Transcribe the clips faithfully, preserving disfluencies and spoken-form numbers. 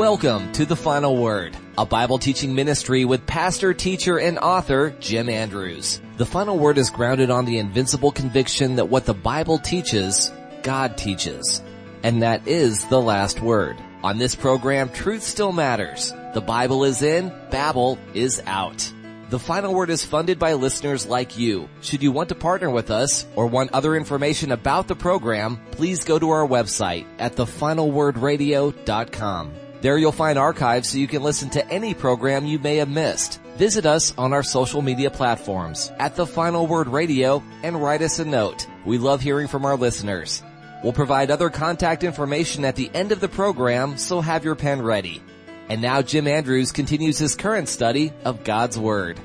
Welcome to The Final Word, a Bible teaching ministry with pastor, teacher, and author Jim Andrews. The Final Word is grounded on the invincible conviction that what the Bible teaches, God teaches. And that is the last word. On this program, truth still matters. The Bible is in, Babel is out. The Final Word is funded by listeners like you. Should you want to partner with us or want other information about the program, please go to our website at the final word radio dot com. There you'll find archives so you can listen to any program you may have missed. Visit us on our social media platforms at The Final Word Radio and write us a note. We love hearing from our listeners. We'll provide other contact information at the end of the program, so have your pen ready. And now Jim Andrews continues his current study of God's Word.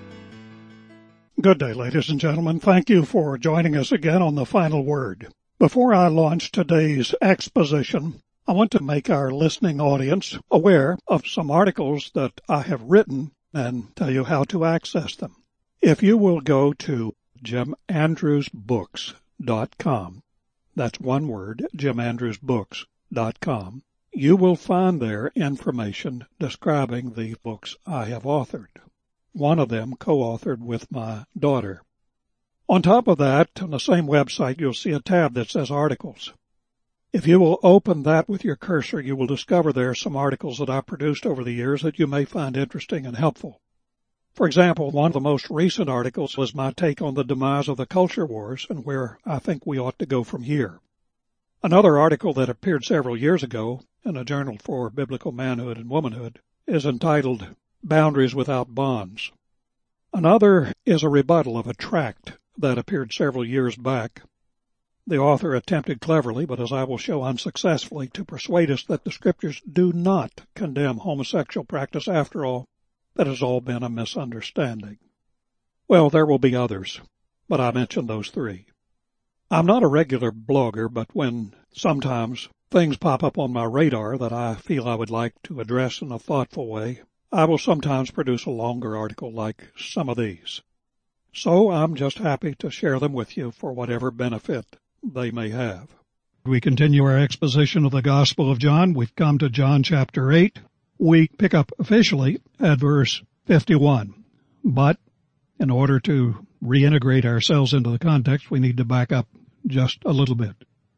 Good day, ladies and gentlemen. Thank you for joining us again on The Final Word. Before I launch today's exposition, I want to make our listening audience aware of some articles that I have written and tell you how to access them. If you will go to jim andrews books dot com, that's one word, jim andrews books dot com, you will find there information describing the books I have authored. One of them co-authored with my daughter. On top of that, on the same website, you'll see a tab that says Articles. If you will open that with your cursor, you will discover there some articles that I produced over the years that you may find interesting and helpful. For example, one of the most recent articles was my take on the demise of the culture wars and where I think we ought to go from here. Another article that appeared several years ago in a journal for biblical manhood and womanhood is entitled Boundaries Without Bonds. Another is a rebuttal of a tract that appeared several years back. The author attempted cleverly, but as I will show unsuccessfully, to persuade us that the Scriptures do not condemn homosexual practice. After all, that has all been a misunderstanding. Well, there will be others, but I mentioned those three. I'm not a regular blogger, but when sometimes things pop up on my radar that I feel I would like to address in a thoughtful way, I will sometimes produce a longer article like some of these. So I'm just happy to share them with you for whatever benefit they may have. We continue our exposition of the Gospel of John. We've come to John chapter eight. We pick up officially at verse fifty-one. But in order to reintegrate ourselves into the context, we need to back up just a little bit.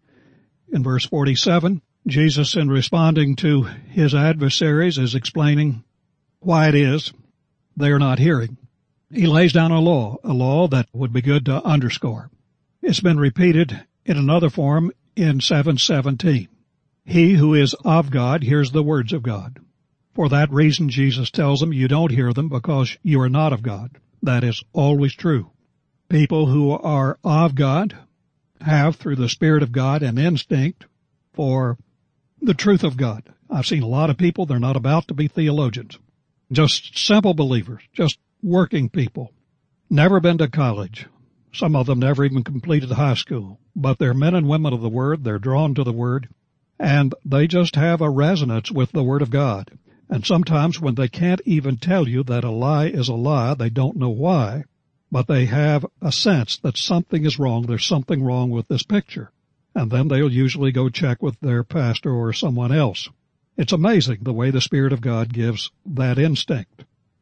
In verse forty-seven, Jesus, in responding to his adversaries, is explaining why it is they are not hearing. He lays down a law, a law that would be good to underscore. It's been repeated in another form in seven seventeen. He who is of God hears the words of God. For that reason, Jesus tells them you don't hear them because you are not of God. That is always true. People who are of God have, through the Spirit of God, an instinct for the truth of God. I've seen a lot of people, they're not about to be theologians. Just simple believers, just working people. Never been to college. Some of them never even completed high school. But they're men and women of the Word. They're drawn to the Word. And they just have a resonance with the Word of God. And sometimes when they can't even tell you that a lie is a lie, they don't know why, but they have a sense that something is wrong. There's something wrong with this picture. And then they'll usually go check with their pastor or someone else. It's amazing the way the Spirit of God gives that instinct.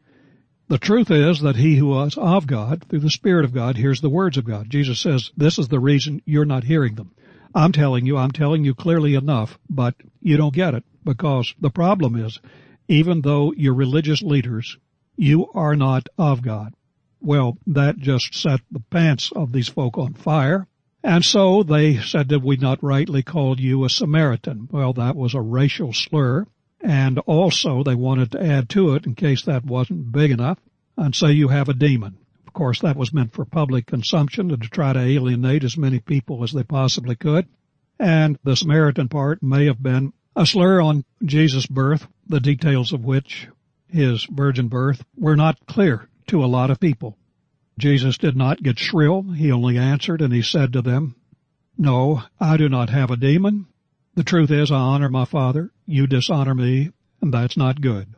The truth is that he who is of God, through the Spirit of God, hears the words of God. Jesus says, this is the reason you're not hearing them. I'm telling you, I'm telling you clearly enough, but you don't get it, because the problem is, even though you're religious leaders, you are not of God. Well, that just set the pants of these folk on fire. And so they said that we not rightly called you a Samaritan. Well, that was a racial slur. And also they wanted to add to it, in case that wasn't big enough, and say you have a demon. Of course, that was meant for public consumption and to try to alienate as many people as they possibly could. And the Samaritan part may have been a slur on Jesus' birth, the details of which, his virgin birth, were not clear to a lot of people. Jesus did not get shrill. He only answered, and he said to them, no, I do not have a demon. The truth is, I honor my Father. You dishonor me, and that's not good.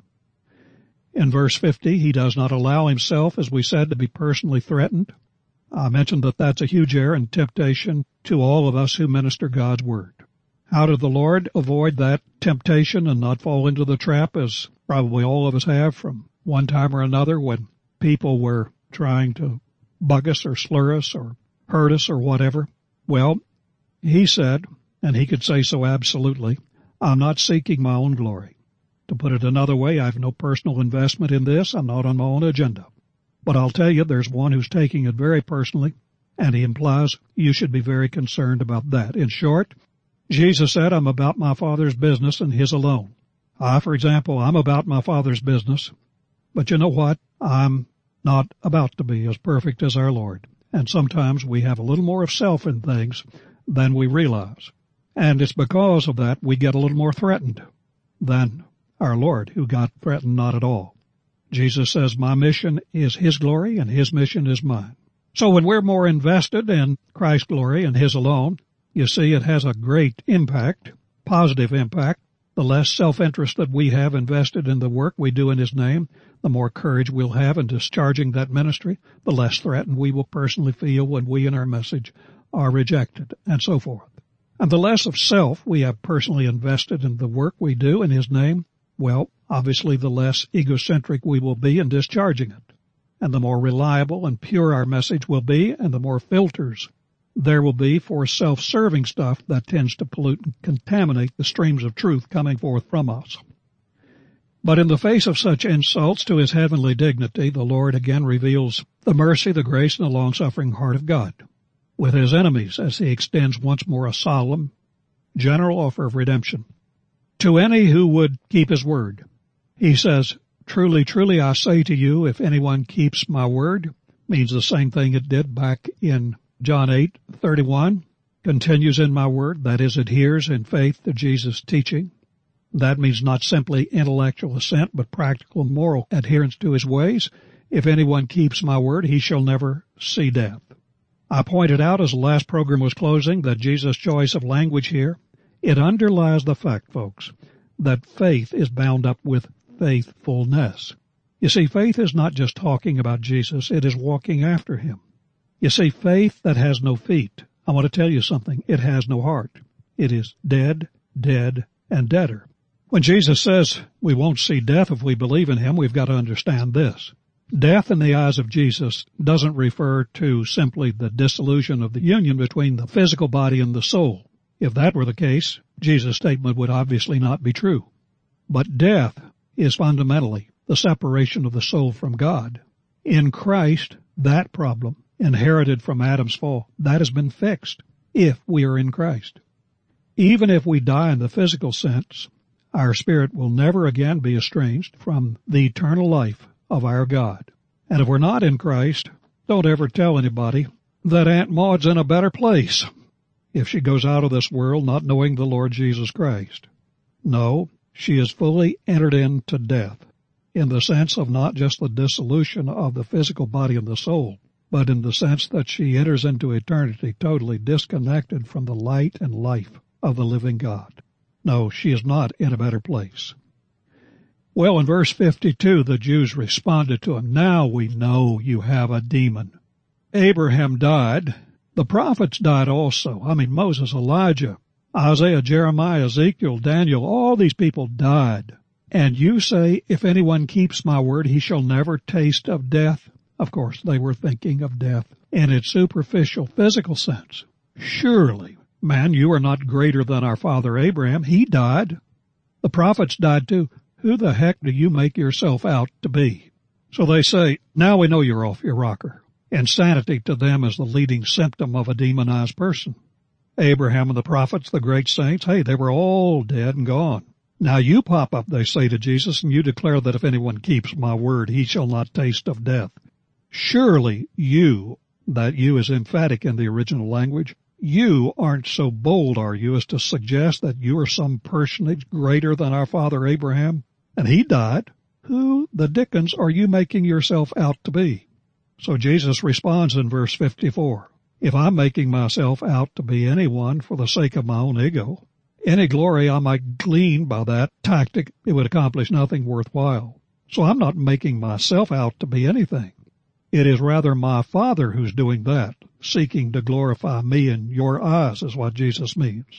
In verse fifty, he does not allow himself, as we said, to be personally threatened. I mentioned that that's a huge error and temptation to all of us who minister God's Word. How did the Lord avoid that temptation and not fall into the trap, as probably all of us have from one time or another when people were trying to bug us or slur us or hurt us or whatever? Well, he said, and he could say so absolutely, I'm not seeking my own glory. To put it another way, I have no personal investment in this. I'm not on my own agenda. But I'll tell you, there's one who's taking it very personally, and he implies you should be very concerned about that. In short, Jesus said, I'm about my Father's business and His alone. I, for example, I'm about my Father's business, but you know what? I'm not about to be as perfect as our Lord. And sometimes we have a little more of self in things than we realize. And it's because of that we get a little more threatened than our Lord, who got threatened not at all. Jesus says, my mission is His glory and His mission is mine. So when we're more invested in Christ's glory and His alone, you see, it has a great impact, positive impact. The less self-interest that we have invested in the work we do in His name, the more courage we'll have in discharging that ministry, the less threatened we will personally feel when we and our message are rejected, and so forth. And the less of self we have personally invested in the work we do in His name, well, obviously the less egocentric we will be in discharging it. And the more reliable and pure our message will be, and the more filters there will be for self-serving stuff that tends to pollute and contaminate the streams of truth coming forth from us. But in the face of such insults to His heavenly dignity, the Lord again reveals the mercy, the grace, and the long-suffering heart of God with His enemies as He extends once more a solemn, general offer of redemption to any who would keep His word. He says, truly, truly, I say to you, if anyone keeps my word, means the same thing it did back in John eight thirty-one, continues in my word, that is, adheres in faith to Jesus' teaching. That means not simply intellectual assent, but practical moral adherence to His ways. If anyone keeps my word, he shall never see death. I pointed out as the last program was closing that Jesus' choice of language here, it underlies the fact, folks, that faith is bound up with faithfulness. You see, faith is not just talking about Jesus, it is walking after Him. You see, faith that has no feet, I want to tell you something, it has no heart. It is dead, dead, and deader. When Jesus says we won't see death if we believe in Him, we've got to understand this. Death in the eyes of Jesus doesn't refer to simply the dissolution of the union between the physical body and the soul. If that were the case, Jesus' statement would obviously not be true. But death is fundamentally the separation of the soul from God. In Christ, that problem, inherited from Adam's fall, that has been fixed if we are in Christ. Even if we die in the physical sense, our spirit will never again be estranged from the eternal life of our God. And if we're not in Christ, don't ever tell anybody that Aunt Maud's in a better place if she goes out of this world not knowing the Lord Jesus Christ. No, she is fully entered into death, in the sense of not just the dissolution of the physical body and the soul, but in the sense that she enters into eternity totally disconnected from the light and life of the living God. No, she is not in a better place. Well, in verse fifty-two, the Jews responded to him, now we know you have a demon. Abraham died. The prophets died also. I mean, Moses, Elijah, Isaiah, Jeremiah, Ezekiel, Daniel, all these people died. And you say, if anyone keeps my word, he shall never taste of death. Of course, they were thinking of death in its superficial physical sense. Surely, man, you are not greater than our father Abraham. He died. The prophets died too. Who the heck do you make yourself out to be? So they say, now we know you're off your rocker. Insanity to them is the leading symptom of a demonized person. Abraham and the prophets, the great saints, hey, they were all dead and gone. Now you pop up, they say to Jesus, and you declare that if anyone keeps my word, he shall not taste of death. Surely you, that you is emphatic in the original language, you aren't so bold, are you, as to suggest that you are some personage greater than our father Abraham? And he died. Who the dickens are you making yourself out to be? So Jesus responds in verse fifty-four, if I'm making myself out to be anyone for the sake of my own ego, any glory I might glean by that tactic, it would accomplish nothing worthwhile. So I'm not making myself out to be anything. It is rather my Father who's doing that, seeking to glorify me in your eyes, is what Jesus means.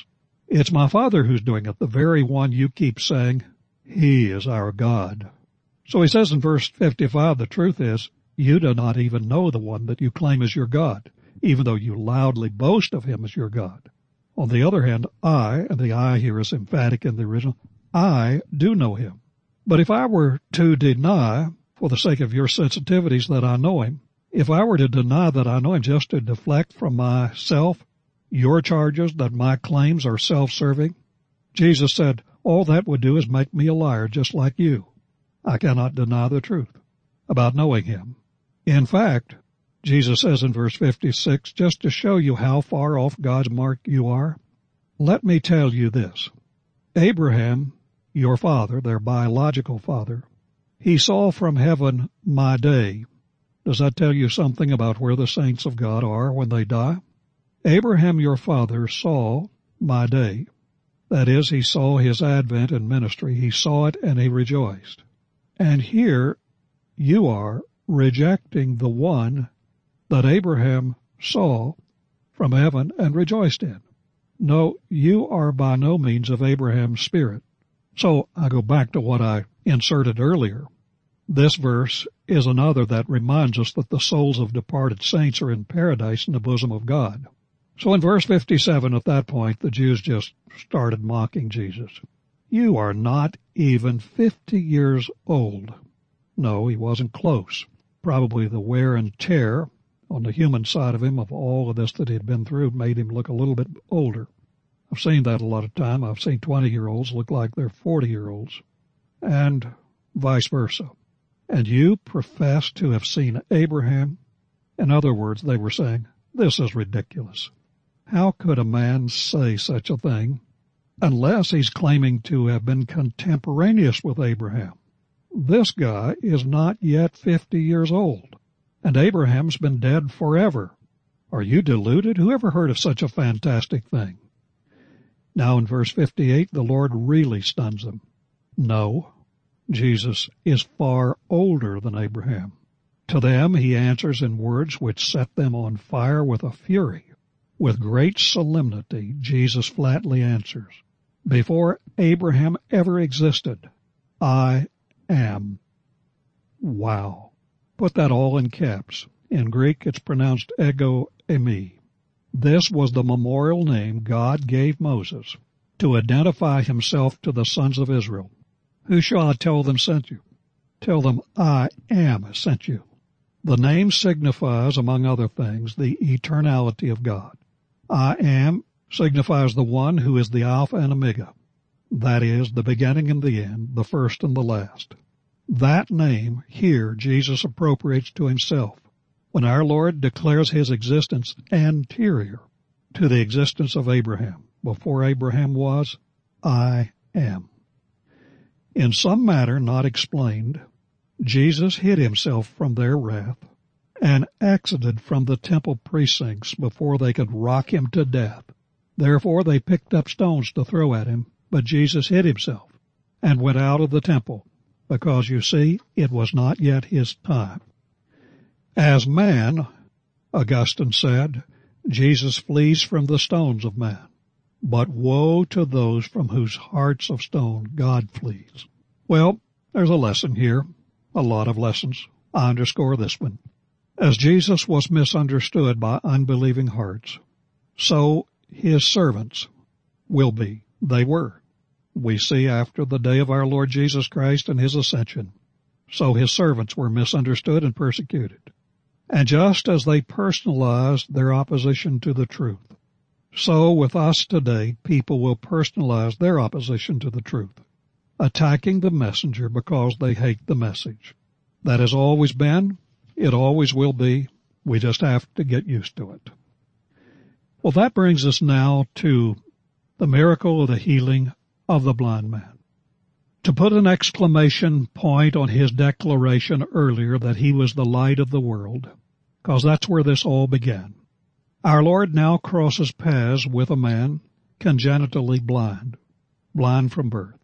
It's my Father who's doing it, the very one you keep saying, He is our God. So he says in verse fifty-five, the truth is, you do not even know the one that you claim as your God, even though you loudly boast of him as your God. On the other hand, I, and the I here is emphatic in the original, I do know him. But if I were to deny, for the sake of your sensitivities, that I know him, if I were to deny that I know him just to deflect from myself your charges that my claims are self-serving, Jesus said, all that would do is make me a liar just like you. I cannot deny the truth about knowing him. In fact, Jesus says in verse fifty-six, just to show you how far off God's mark you are, let me tell you this. Abraham, your father, their biological father, he saw from heaven my day. Does that tell you something about where the saints of God are when they die? Abraham, your father, saw my day. That is, he saw his advent and ministry. He saw it and he rejoiced. And here you are rejecting the one that Abraham saw from heaven and rejoiced in. No, you are by no means of Abraham's spirit. So I go back to what I inserted earlier. This verse is another that reminds us that the souls of departed saints are in paradise in the bosom of God. So in verse fifty-seven, at that point, the Jews just started mocking Jesus. You are not even fifty years old. No, he wasn't close. Probably the wear and tear on the human side of him of all of this that he'd been through made him look a little bit older. I've seen that a lot of time. I've seen twenty-year-olds look like they're forty-year-olds, and vice versa. And you profess to have seen Abraham? In other words, they were saying, this is ridiculous. How could a man say such a thing unless he's claiming to have been contemporaneous with Abraham? This guy is not yet fifty years old, and Abraham's been dead forever. Are you deluded? Who ever heard of such a fantastic thing? Now in verse fifty-eight, the Lord really stuns them. No, Jesus is far older than Abraham. To them he answers in words which set them on fire with a fury. With great solemnity, Jesus flatly answers, before Abraham ever existed, I am. Wow. Put that all in caps. In Greek, it's pronounced ego eimi. This was the memorial name God gave Moses to identify himself to the sons of Israel. Who shall I tell them sent you? Tell them I am sent you. The name signifies, among other things, the eternality of God. I am signifies the one who is the Alpha and Omega. That is, the beginning and the end, the first and the last. That name here Jesus appropriates to himself when our Lord declares his existence anterior to the existence of Abraham. Before Abraham was, I am. In some matter not explained, Jesus hid himself from their wrath and exited from the temple precincts before they could rock him to death. Therefore they picked up stones to throw at him, but Jesus hid himself and went out of the temple, because, you see, it was not yet his time. As man, Augustine said, Jesus flees from the stones of man. But woe to those from whose hearts of stone God flees. Well, there's a lesson here, a lot of lessons. I underscore this one. As Jesus was misunderstood by unbelieving hearts, so his servants will be. They were. We see after the day of our Lord Jesus Christ and his ascension. So his servants were misunderstood and persecuted. And just as they personalized their opposition to the truth, so with us today, people will personalize their opposition to the truth, attacking the messenger because they hate the message. That has always been, it always will be. We just have to get used to it. Well, that brings us now to the miracle of the healing of the blind man. To put an exclamation point on his declaration earlier that he was the light of the world, because that's where this all began. Our Lord now crosses paths with a man congenitally blind, blind from birth.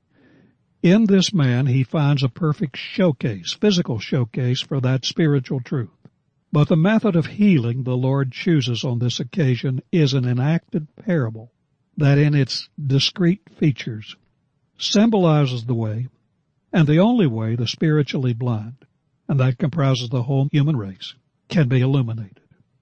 In this man he finds a perfect showcase, physical showcase for that spiritual truth. But the method of healing the Lord chooses on this occasion is an enacted parable that in its discrete features symbolizes the way, and the only way, the spiritually blind, and that comprises the whole human race, can be illuminated.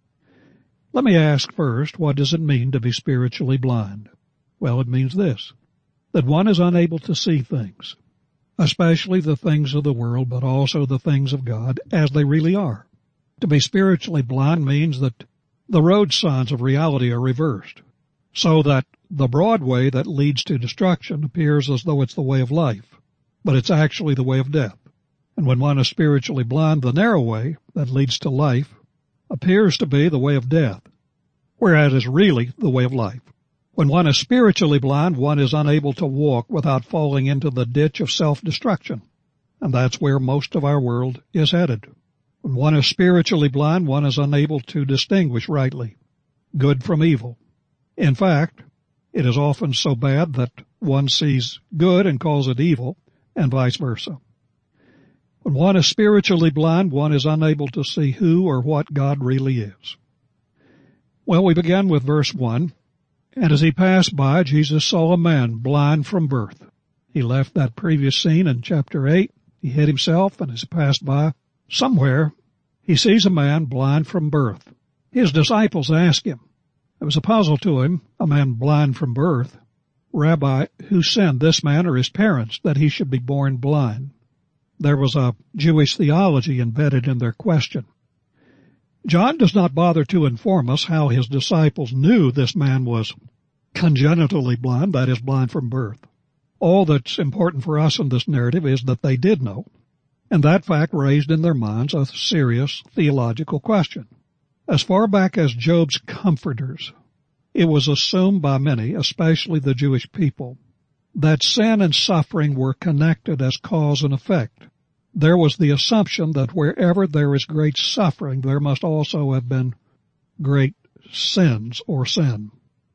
Let me ask first, what does it mean to be spiritually blind? Well, it means this, that one is unable to see things, especially the things of the world, but also the things of God as they really are. To be spiritually blind means that the road signs of reality are reversed, so that the broad way that leads to destruction appears as though it's the way of life, but it's actually the way of death. And when one is spiritually blind, the narrow way that leads to life appears to be the way of death, whereas it's really the way of life. When one is spiritually blind, one is unable to walk without falling into the ditch of self-destruction, and that's where most of our world is headed. When one is spiritually blind, one is unable to distinguish rightly good from evil. In fact, it is often so bad that one sees good and calls it evil, and vice versa. When one is spiritually blind, one is unable to see who or what God really is. Well, we begin with verse one. And as he passed by, Jesus saw a man blind from birth. He left that previous scene in chapter eight. He hid himself, and as he passed by, somewhere, he sees a man blind from birth. His disciples ask him. It was a puzzle to him, a man blind from birth. Rabbi, who sinned, this man or his parents, that he should be born blind? There was a Jewish theology embedded in their question. John does not bother to inform us how his disciples knew this man was congenitally blind, that is, blind from birth. All that's important for us in this narrative is that they did know, and that fact raised in their minds a serious theological question. As far back as Job's comforters, it was assumed by many, especially the Jewish people, that sin and suffering were connected as cause and effect. There was the assumption that wherever there is great suffering, there must also have been great sins or sin.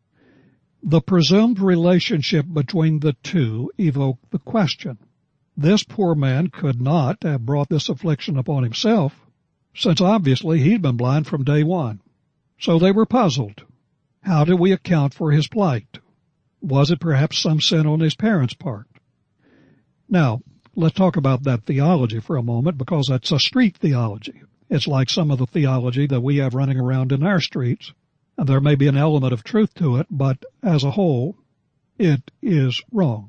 The presumed relationship between the two evoked the question. This poor man could not have brought this affliction upon himself, since obviously he'd been blind from day one. So they were puzzled. How do we account for his plight? Was it perhaps some sin on his parents' part? Now, let's talk about that theology for a moment, because that's a street theology. It's like some of the theology that we have running around in our streets, and there may be an element of truth to it, but as a whole, it is wrong.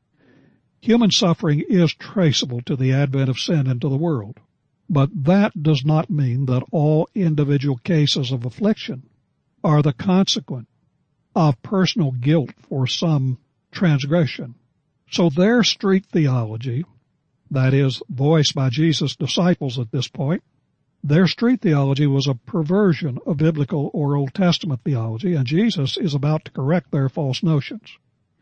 Human suffering is traceable to the advent of sin into the world, but that does not mean that all individual cases of affliction are the consequence of personal guilt for some transgression. So their street theology, that is, voiced by Jesus' disciples at this point, their street theology was a perversion of biblical or Old Testament theology, and Jesus is about to correct their false notions.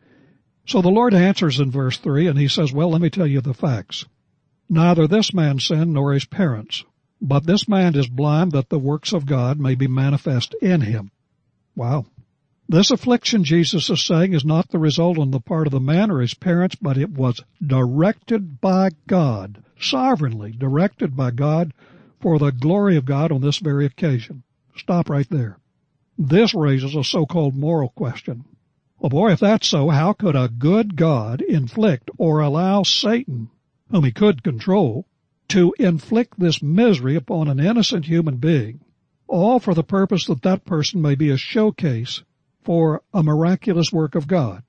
So the Lord answers in verse three, and he says, well, let me tell you the facts. Neither this man sinned nor his parents, but this man is blind that the works of God may be manifest in him. Wow. This affliction, Jesus is saying, is not the result on the part of the man or his parents, but it was directed by God, sovereignly directed by God for the glory of God on this very occasion. Stop right there. This raises a so-called moral question. Well, boy, if that's so, how could a good God inflict or allow Satan, whom he could control, to inflict this misery upon an innocent human being, all for the purpose that that person may be a showcase for a miraculous work of God?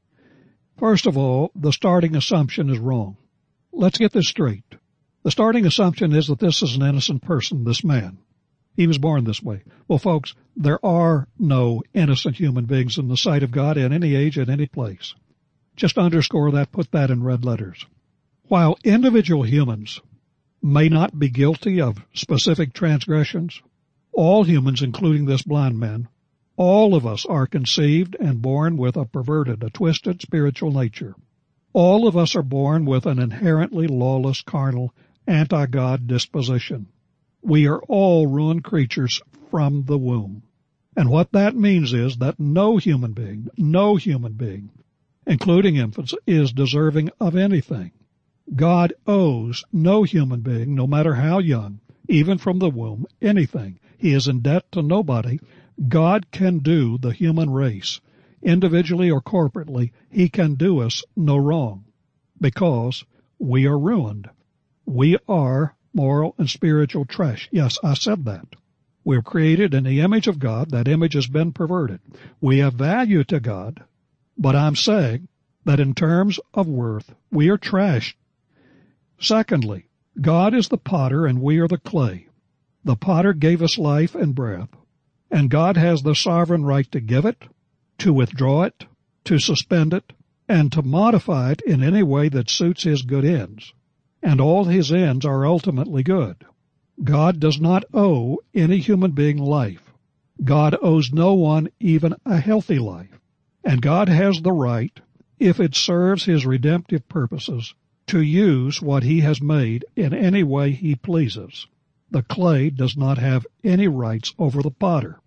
First of all, the starting assumption is wrong. Let's get this straight. The starting assumption is that this is an innocent person, this man. He was born this way. Well, folks, there are no innocent human beings in the sight of God in any age, at any place. Just underscore that, put that in red letters. While individual humans may not be guilty of specific transgressions, all humans, including this blind man, all of us are conceived and born with a perverted, a twisted spiritual nature. All of us are born with an inherently lawless, carnal, anti-God disposition. We are all ruined creatures from the womb. And what that means is that no human being, no human being, including infants, is deserving of anything. God owes no human being, no matter how young, even from the womb, anything. He is in debt to nobody. God can do the human race individually or corporately, he can do us no wrong, because we are ruined. We are moral and spiritual trash. Yes, I said that. We're created in the image of God. That image has been perverted. We have value to God, but I'm saying that in terms of worth, we are trash. Secondly, God is the potter and we are the clay. The potter gave us life and breath, and God has the sovereign right to give it, to withdraw it, to suspend it, and to modify it in any way that suits his good ends. And all his ends are ultimately good. God does not owe any human being life. God owes no one even a healthy life. And God has the right, if it serves his redemptive purposes, to use what he has made in any way he pleases. The clay does not have any rights over the potter.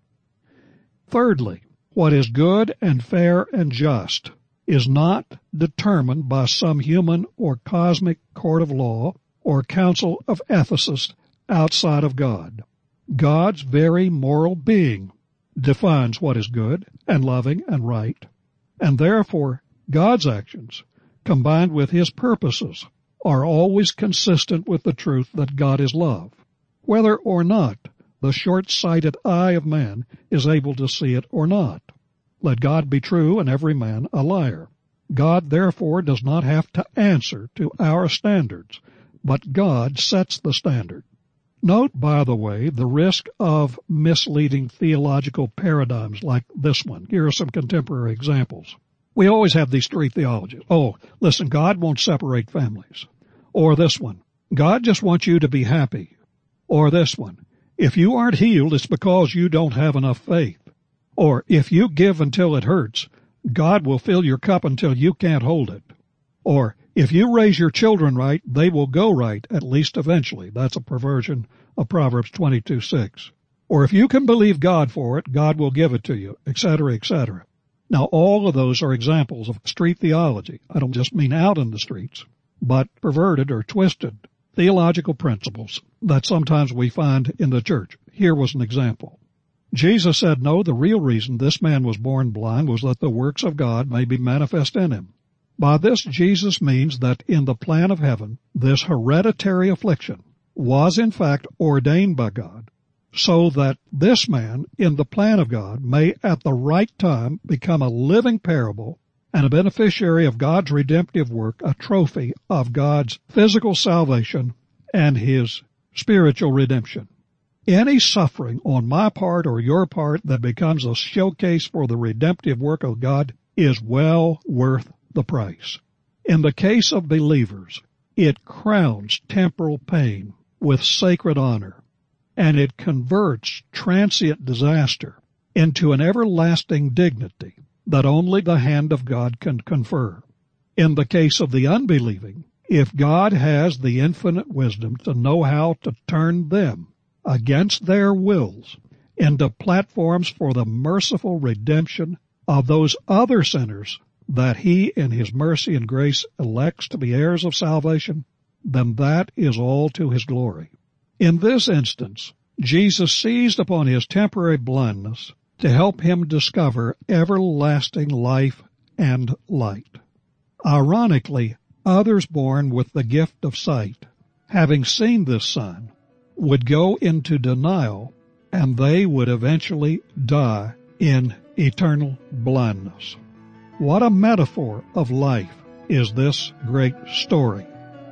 Thirdly, what is good and fair and just is not determined by some human or cosmic court of law or council of ethicists outside of God. God's very moral being defines what is good and loving and right, and therefore God's actions, combined with his purposes, are always consistent with the truth that God is love, whether or not the short-sighted eye of man is able to see it or not. Let God be true and every man a liar. God therefore does not have to answer to our standards, but God sets the standard. Note, by the way, the risk of misleading theological paradigms like this one. Here are some contemporary examples. We always have these three theologies. Oh, listen, God won't separate families. Or this one, God just wants you to be happy. Or this one, if you aren't healed, it's because you don't have enough faith. Or if you give until it hurts, God will fill your cup until you can't hold it. Or if you raise your children right, they will go right, at least eventually. That's a perversion of Proverbs twenty-two six. Or if you can believe God for it, God will give it to you, et cetera, et cetera. Now, all of those are examples of street theology. I don't just mean out in the streets, but perverted or twisted theological principles that sometimes we find in the church. Here was an example. Jesus said, no, the real reason this man was born blind was that the works of God may be manifest in him. By this, Jesus means that in the plan of heaven, this hereditary affliction was in fact ordained by God, so that this man, in the plan of God, may at the right time become a living parable and a beneficiary of God's redemptive work, a trophy of God's physical salvation and his spiritual redemption. Any suffering on my part or your part that becomes a showcase for the redemptive work of God is well worth the price. In the case of believers, it crowns temporal pain with sacred honor, and it converts transient disaster into an everlasting dignity that only the hand of God can confer. In the case of the unbelieving, if God has the infinite wisdom to know how to turn them against their wills into platforms for the merciful redemption of those other sinners that he in his mercy and grace elects to be heirs of salvation, then that is all to his glory. In this instance, Jesus seized upon his temporary blindness to help him discover everlasting life and light. Ironically, others born with the gift of sight, having seen this sign, would go into denial, and they would eventually die in eternal blindness. What a metaphor of life is this great story.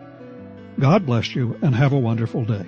God bless you and have a wonderful day.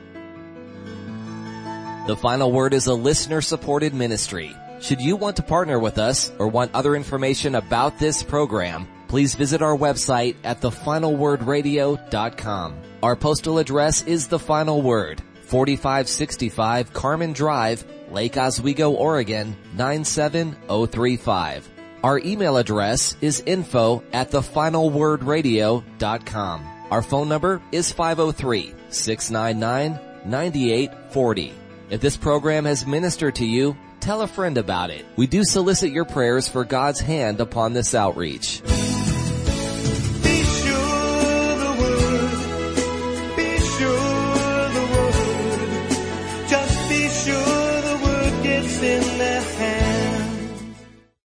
The Final Word is a listener-supported ministry. Should you want to partner with us or want other information about this program, please visit our website at the final word radio dot com. Our postal address is The Final Word, forty-five sixty-five Carmen Drive, Lake Oswego, Oregon, nine seven oh three five. Our email address is info at the final word radio dot com. Our phone number is five oh three, six nine nine, nine eight four oh. If this program has ministered to you, tell a friend about it. We do solicit your prayers for God's hand upon this outreach.